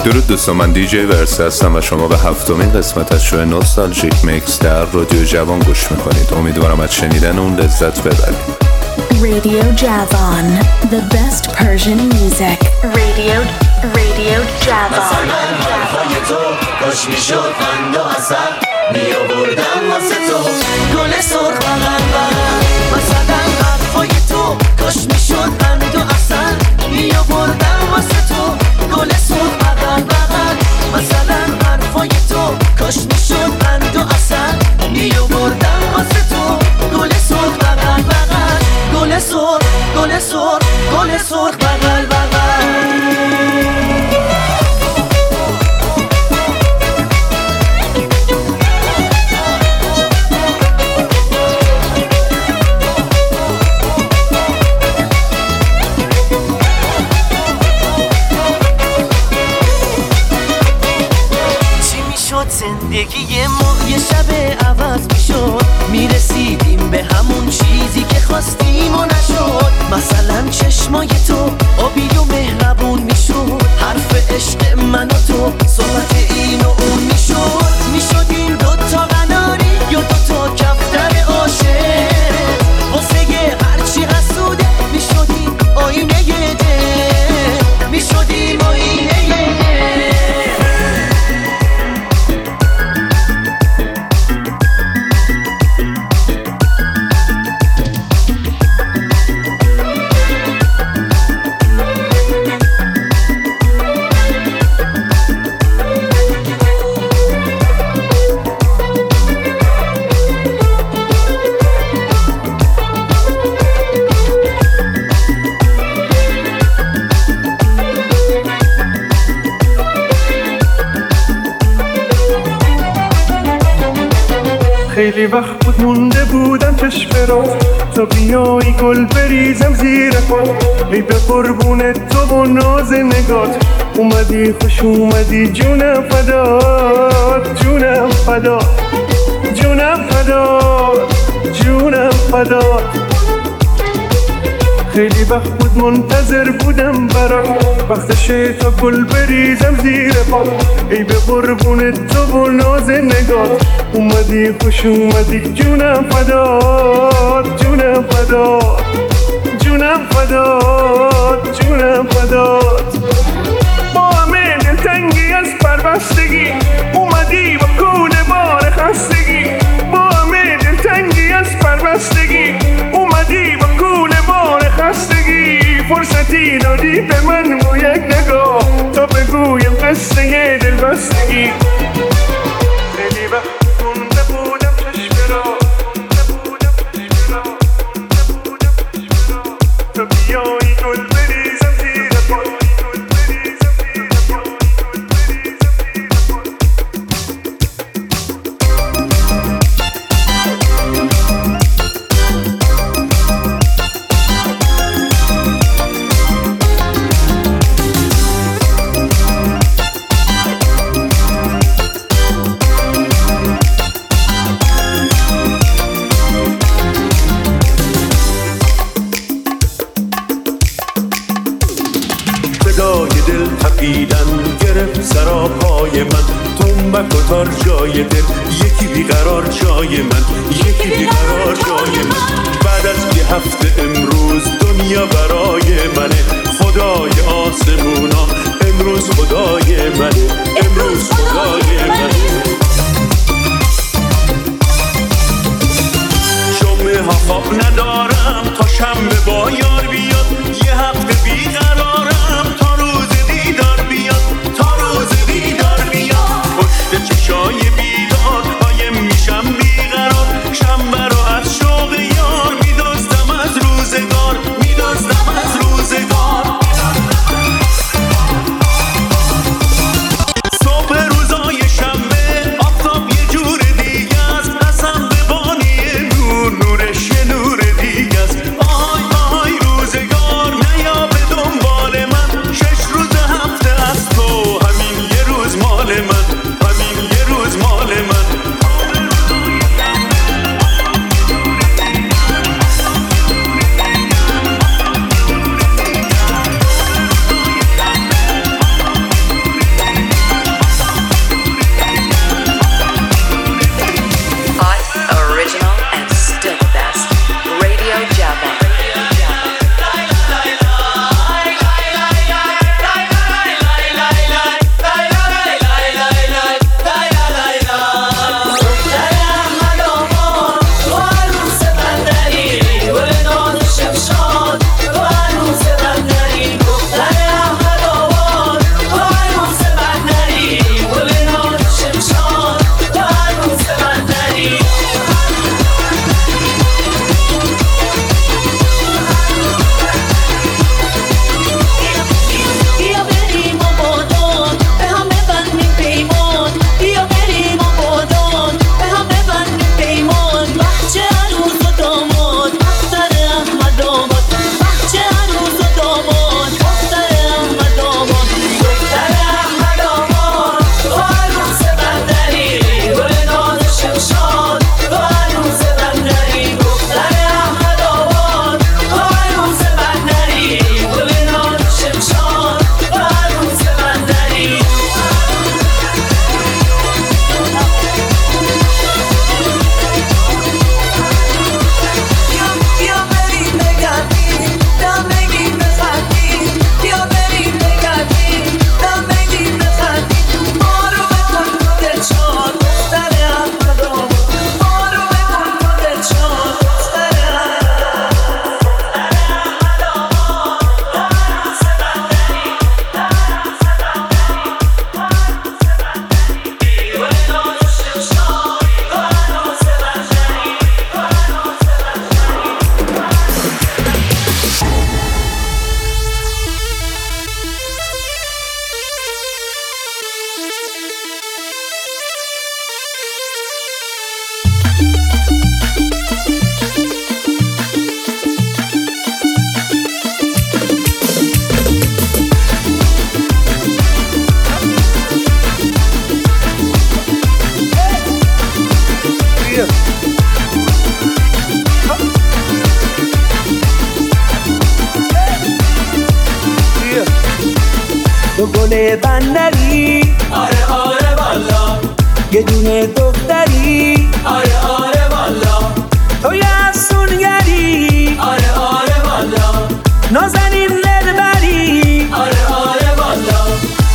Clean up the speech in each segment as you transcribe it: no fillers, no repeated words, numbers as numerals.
درود دوستان، من دیجی ورس هستم و شما به 7مین قسمت از شو نوستالژیک میکس در رادیو جوان گوش میکنید. امیدوارم از شنیدن اون لذت ببرید. Radio Javan, the best Persian music. Radio Javan. مثلا حرفای تو کاش میشد قند و عسل میآوردم واسه تو گل سرخ بغل بغل. مثلا حرفای تو کاش میشد قند و عسل میآوردم واسه تو گل سرخ بغل بغل. مثلا حرفای تو کاش میشد قند و عسل میآوردم واسه تو گل سرخ بغل بغل. گل سرخ گل سرخ گل سرخ بغل بغل. زندگی ما یه شب عوض میشد، میرسیدیم به همون چیزی که خواستیم و نشد. مثلا چشمای تو آبی و مهربون میشد، حرف عشق من و تو صحبت این و اون میشد. میشدیم دوتا قناری یا دوتا کفتر عاشق، واسه هرچی حسوده میشدیم آینه دل، میشدیم آینه دل. خیلی وقت بود مونده بودم چشم رو تا بیایی گل بریزم زیر پات. ای به قربون تو و ناز نگات اومدی خوش اومدی جونم فدات جونم فدات جونم فدات جونم فدات. خیلی وقت بود منتظر بودم برات وقتشه تا گل بریزم زیر پات. ای به قربون تو و ناز نگات اومدی خوش اومدی جونم فدات جونم فدات جونم فدات جونم فدات. با همه دلتنگی از پربستگی اومدی با کوله بار خستگی. با همه دلتنگی از پربستگی اومدی با کوله بار خستگی. فرصتی دادی به من و یک نگاه تا بگویم قصه دلبستگی. خیلی وقت مونده بودم چشم را تا بیایی گل بریزم زیر پات. گرفت سراپای من تنبک و تار جای دل. یکی بیقرار جای من یکی بیقرار جای من. بعد از یه هفته امروز دنیا برای منه. خدای آسمونا امروز خدای منه امروز خدای منه. جمعه ها خواب ندارم تا شنبه با یار بیاد. یه هفته بیقرارم تا روز دیدار بیاد تا روز دیدار بیاد. پشت چشای بیدار قایم میشم بیقرار. شنبه رو از شوق یار میدزدم از روزگار میدزدم از روزگار. تو گل بندری، آره آره والا یه دونه دختری، آره آره والا تو یه افسونگری، آره آره والا نازنین دلبری، آره آره والا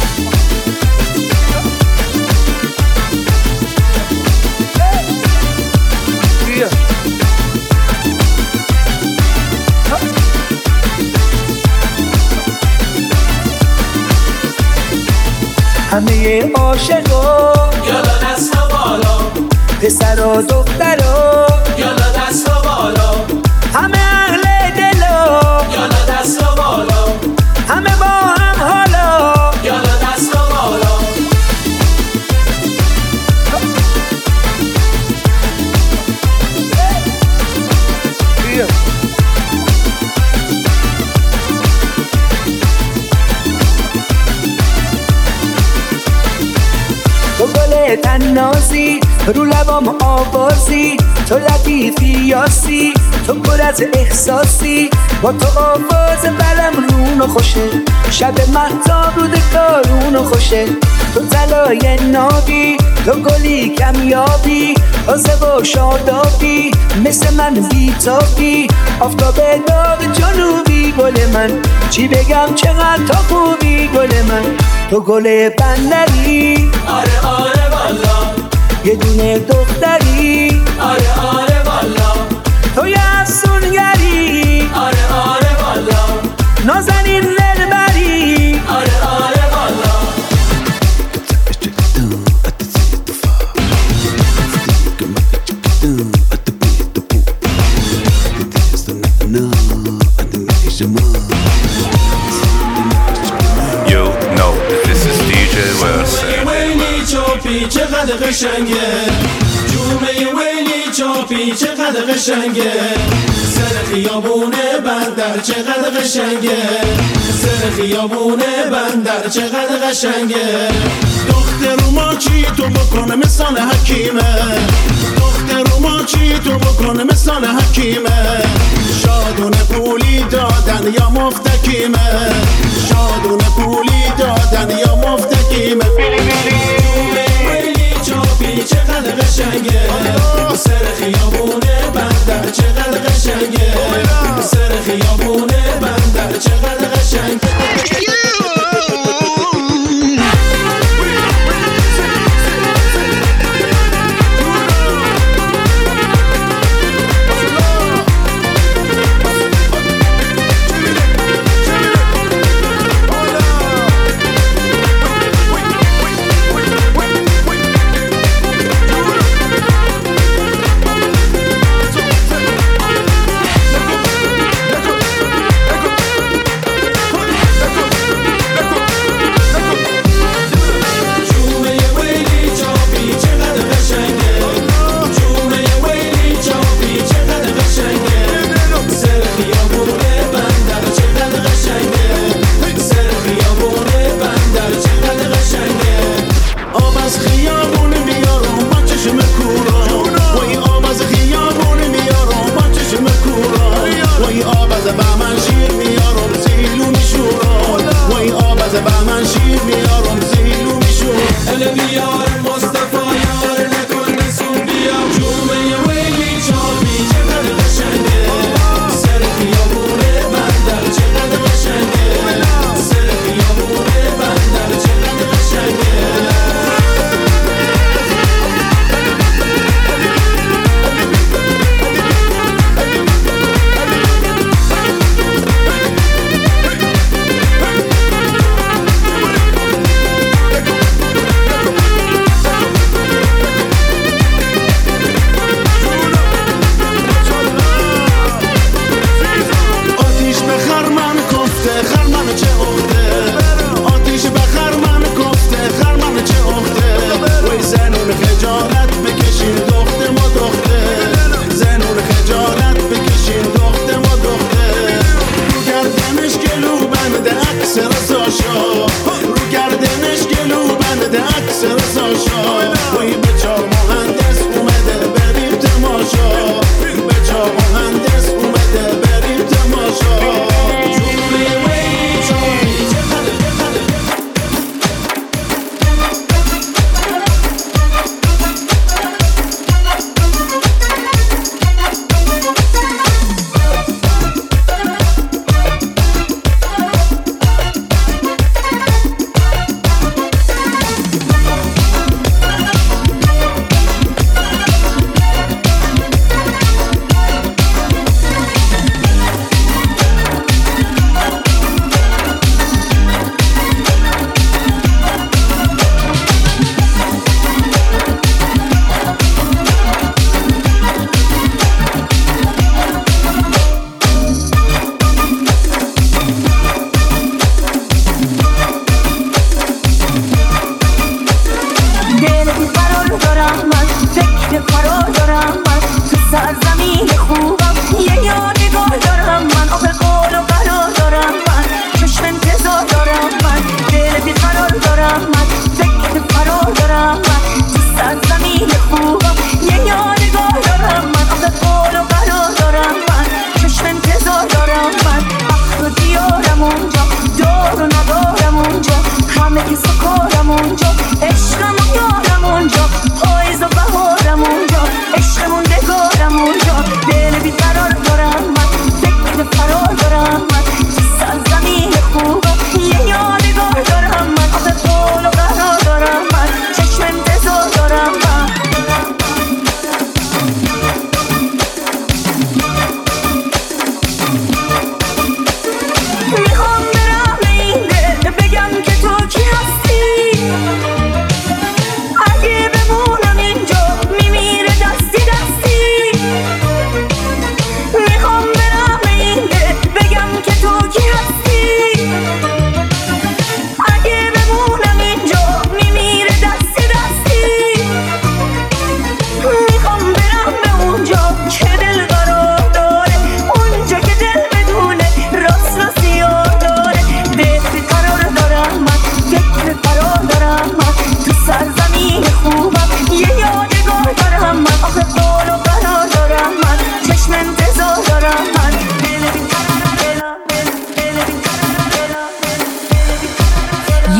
همه عاشقا یالا دستا بالا، پسر و دخترا یالا دستا بالا، همه اهل دلا یالا دستا بالا، همه با هم حالا یالا دستا بالا. تو گل تنازی رو لبام آوازی، تو لطیفی یاسی، تو پر از احساسی، با تو آواز بلم رونو خوشه، شب مهتاب رود کارونو خوشه، تو طلای نابی، تو گلی کمیابی، تازه و شادابی، مثل من بیتابی، آفتاب داغ جنوبی گل من، چی بگم چقدر تا خوبی گل من، تو گل بندری، آره آره والا یه دونه دختری، آره آره والا تو یه افسونگری، آره آره والا نازنین دلبری، آره آره والا You know this is DJ Versa. ویلی چاپی چقدر قشنگه، جومه ویلی چاپی چقدر قشنگه، سر خیابونه بندر چقدر قشنگه، سر خیابونه بندر چقدر قشنگه. دختر ما چی تو بکنه مثال حکیمه، دختر ما چی تو بکنه مثال حکیمه، شادونه پولی دادن یا مفتکیمه، شادونه پولی دادن یا مفتکیمه. ویلی چاپی چقدر قشنگه، سر خیابونه بندر چقدر قشنگه، سر خیابونه بندر چقدر قشنگه.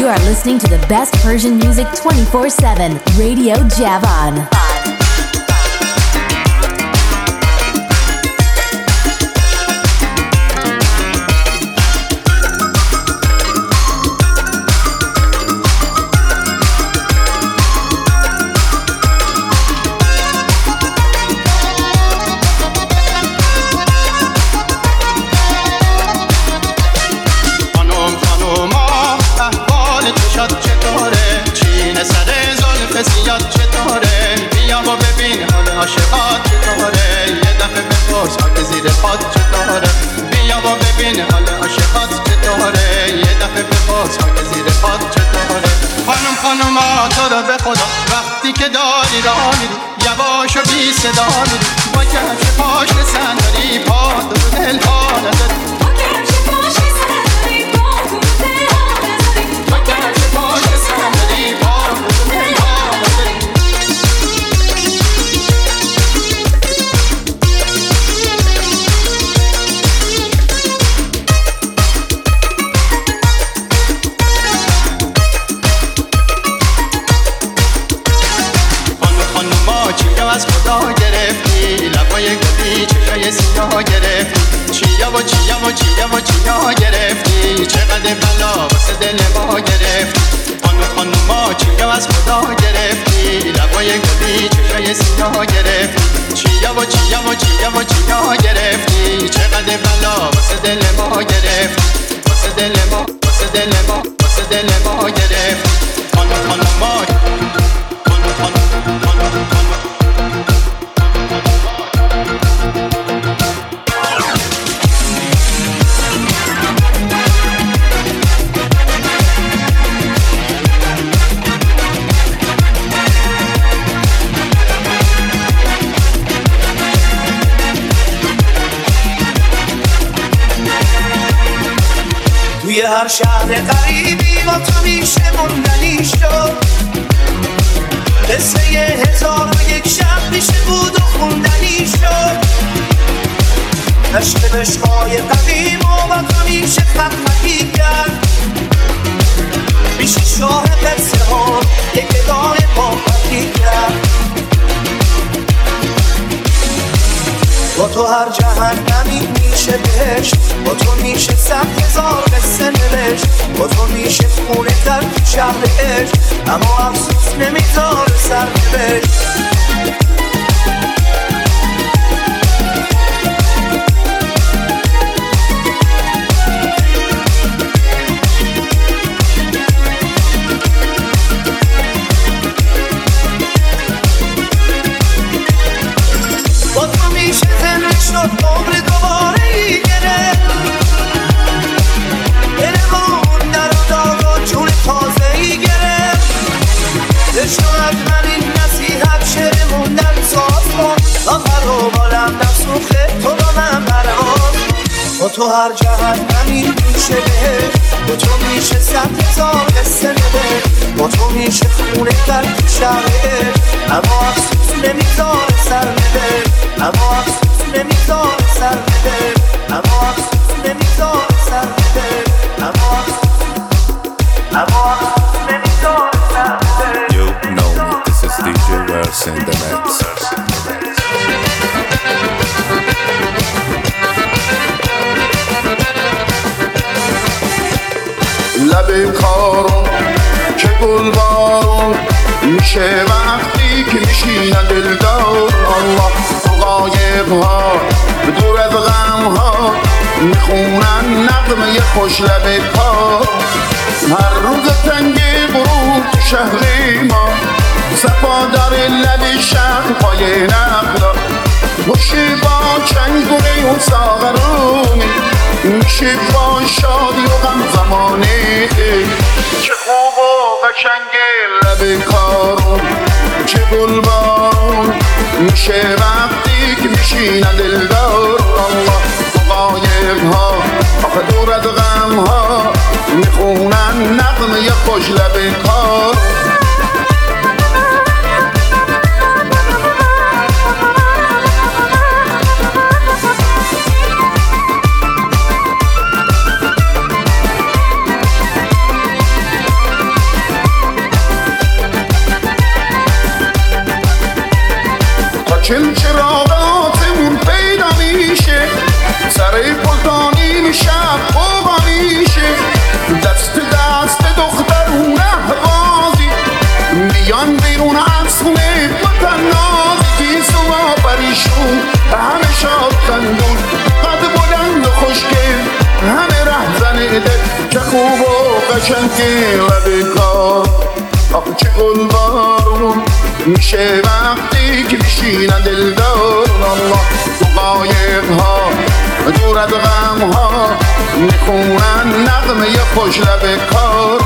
You are listening to the best Persian music 24/7. Radio Javan. زیاد چطوره بیا و ببین حال عاشقات چطوره یه دفعه بپرس خاک زیر پات چطوره بیا و ببین حال عاشقات چطوره یه دفعه بپرس خاک زیر پات چطوره خانم تو رو به خدا وقتی که داری راه میری یواش و بی صدا میری با کفش پاش صندلی پات رو دل ها نداری با کفش پاش صندلی پات رو دل ها نداری با کفش پاش صندلی پات رو دل ها از خدا گرفتی لبای گلی چشای سیاه گرفتی چیا و چیا و چیا و چیا گرفتی چقدر بلا واسه دل ما گرفتی خانوما چیا از خدا گرفتی لبای گلی چشای سیاه گرفتی چیا و چیا و چیا و چیا گرفتی چقدر بلا واسه دل ما گرفتی واسه دل ما واسه دل ما واسه دل ما گرفتی خانوما توی هر شهر غریبی با تو میشه موندنی شد قصه 1001 شب میشه بود و خوندنی شد عشق عشقای قدیم و با تو میشه خطی کرد میشه شاه قصه ها یک ادای پاپتی کرد با تو هر جهنمی میشه بهشت با تو میشه 100,000 قصه نوشت با تو میشه خونه در شهر عشق اما افسوس نمیذاره سرنوشت شد عمر دوباره ای گرفت دلمون در و داغ و جون تازه ای گرفت شاید من این نصیحت شعر موندن ساز کن آخر و بالم در سوخه تو با من برام با تو هر جهنمی میشه بهشت با تو میشه 100,000 قصه نوشت با تو میشه خونه در شهر اما افسوس نمیذاره سرنوشت اما افسوس نمیذاره سرنوشت اما افسوس نمیذاره سرنوشت اما افسوس نمیذاره سرنوشت You know me, this is DJ Verse in the mix. لب کارون که گل بارون میشه وقتی که میشینن دلدار الله تو غایب ها دور از غم ها میخونن نغمه خوش لب کار هر روز تنگ برو تو شهر ما صفا داره لب شهر پای نقلا خوشی با چنگونه و ساغرونی میشه با شادی و غم زمانه چه خوب و قشنگه لب کارون چه گل بارون میشه وقتی که میشینن دلدار الله تو غایب ها آخه دور از غم ها میخونن نغمه خوش لب کار خوب و قشنگی لب کار آخه چه گلبارون میشه وقتی که میشینن دلدارون الله تو قایق ها دور از غم ها میخونن نغمه خوش لب کار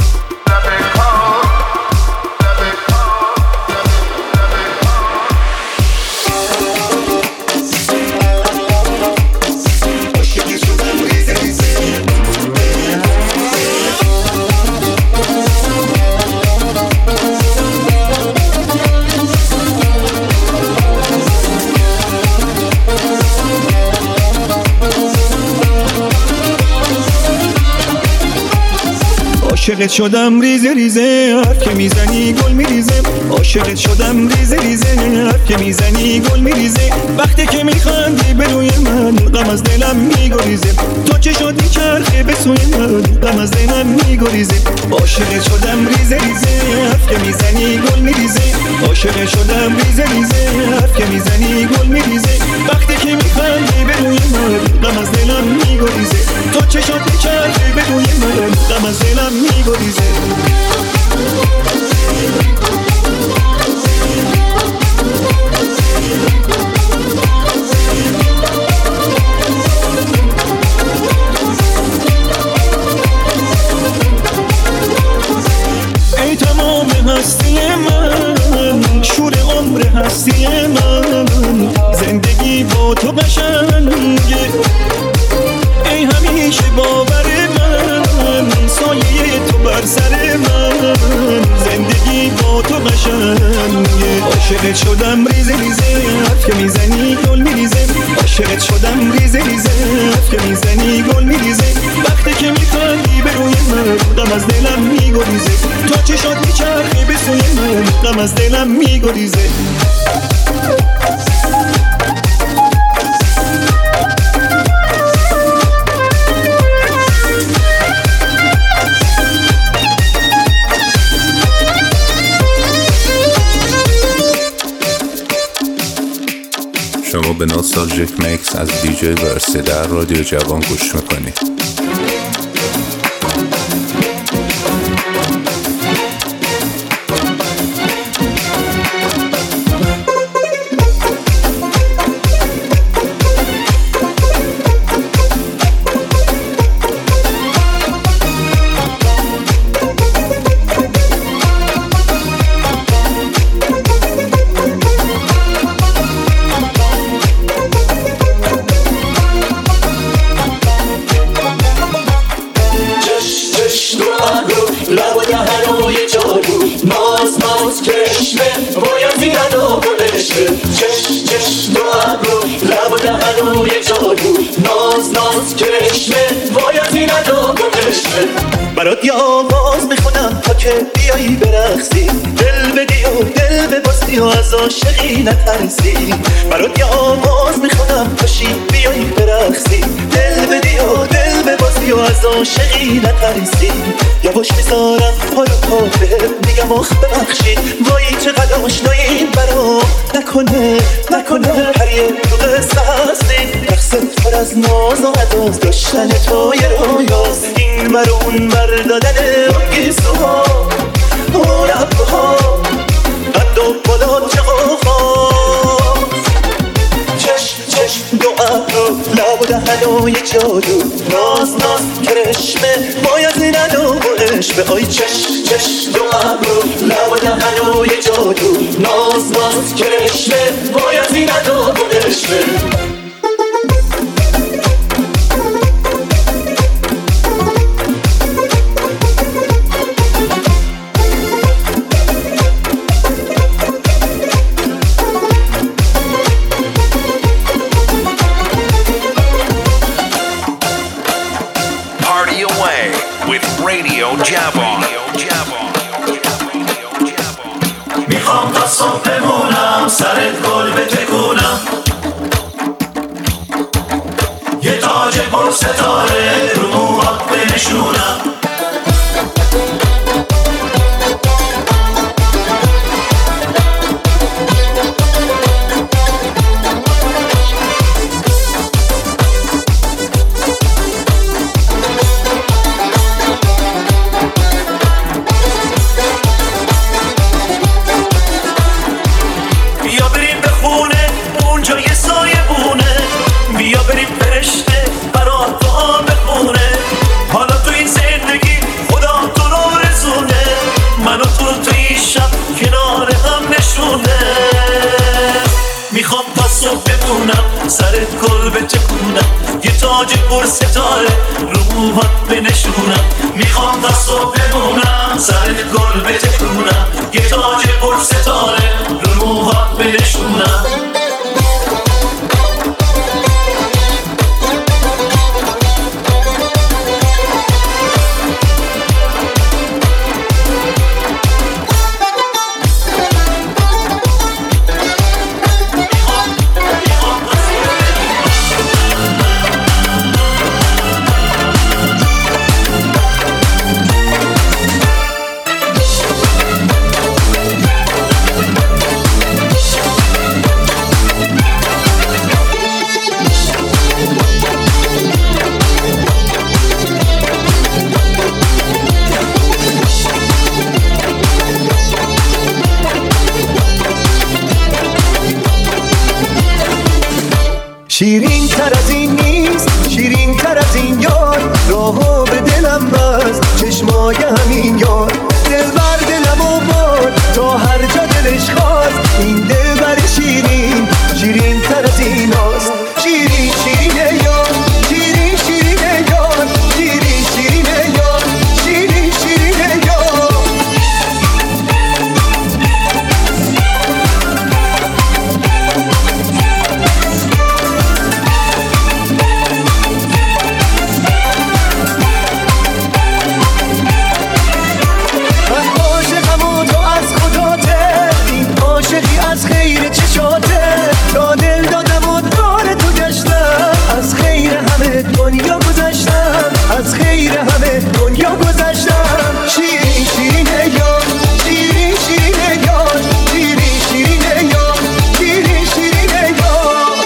عاشقت شدم ریزه ریزه حرف که میزنی گل میریزه عاشقت شدم ریزه ریزه حرف که میزنی گل میریزه وقتی که میخندی به روی من غم از دلم میگریزه تو چه شد میچرخه به سوی من غم از دلم میگریزه عاشقت شدم ریزه ریزه حرف که میزنی گل میریزه عاشقت شدم ریزه ریزه حرف که میزنی گل میریزه وقتی که میخندی به روی من غم از دلم میگریزه تو چه شد میچرخه به روی من غم از دلم میگریزه ای تمام هستی من شور عمر هستی من زندگی با تو قشنگه ای همیشه باور من سایه تو بر سر من زندگی با تو قشنگه عاشقت شدم ریزه ریزه حرف که میزنی گل میریزه عاشقت شدم ریزه ریزه حرف که میزنی گل میریزه وقتی که میخندی به روی من غم از دلم میگریزه تو چه شد میچرخی به سوی من غم از دلم میگریزه شما به نوستالژیک میکس از دیجی ورسی در رادیو جوان گوش میکنید. برات یه آواز میخونم تا که بیایی برقصی دل بدی و دل ببازی و از عاشقی نترسی برات یه آواز میخونم پاشی بیایی برقصی دل بدی و دل ببازی و از عاشقی نترسی یواش میذارم حالا پا بهت میگم آخ ببخشید وای چقدر آشناییم برام نکنه هریه تو قصه هستی رقصت پر از ناز و عداز داشتن تو یه رویاز این بر اون بر دادن گیسوها و ربها قد و بالا چه قوقاز چشم دو ابرو لب و دهن و یه جادو ناز کرشمه باید ندو و عشق آی چشم دو ابرو لب و دهن و یه جادو ناز کرشمه باید ندو و عشق Radio Javon. میخوام تا صبح بمونم سرت گل بتکونم یه تاج پر ستاره رو موهات بنشونم تاج پر ستاره رو موهات بنشونم، میخوام تا صبح بمونم سرت گل بتکونم، یه تاج پر ستاره رو موهات بنشونم. شیرین تر از این نیست، شیرین تر از این یار، راهو به دلم بست چشمای همین یار. دل بر دلم و برد تا هر جا دلش خواست، این دل بر شیرین، شیرین تر از این هاست. شیرین شیرین یار، شیرین شیرین یار، شیرین شیرین یار، شیرین شیرین یار. از خیر چشاته تا دل دادم و دور تو گشتم، از خیر همه دنیا گذشتم، از خیر همه دنیا گذشتم. شیرین شیرین یار، شیرین شیرین یار، شیرین شیرین یار، شیرین شیرین یار.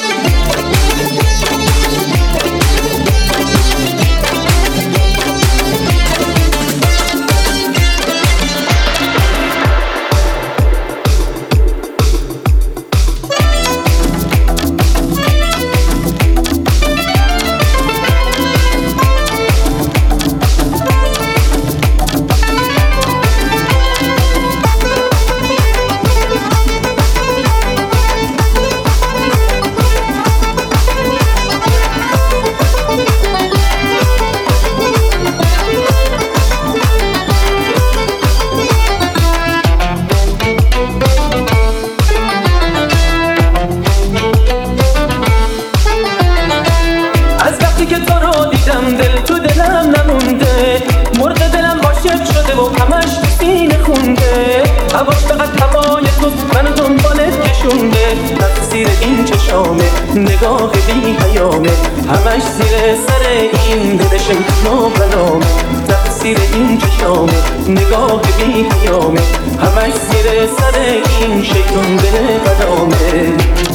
نگاه بی پیامه همش زیر سر این دلشم نابلامه، تقصیر این چشامه نگاه بی پیامه همش زیر سر این شیطون دل قدامه.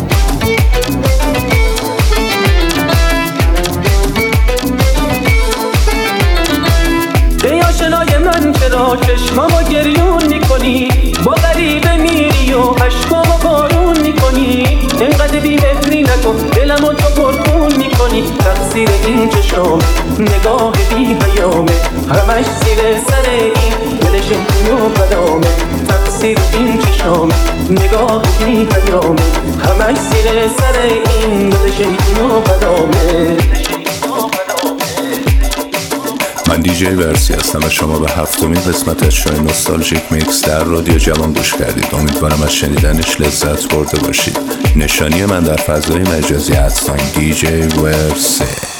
ای آشنای من چرا چشمامو گریون میکنی، با غریبه میری و عشقامو بارون میکنی، اینقدر بی‌مهری نکن دلمو تو پرخون میکنی، تقصیر این چشام نگاه بی پیامه همش زیر سر این دلشم کنو بدامه، تقصیر این چشام نگاه بی پیامه همش زیر سر این دلشم کنو بدامه. من دیجی ورسی هستم و شما به 7مین قسمت از شو نوستالژیک میکس در رادیو جوان گوش کردید. امیدوارم از شنیدنش لذت برده باشید. نشانی من در فضای مجازی @دیجی ورسی.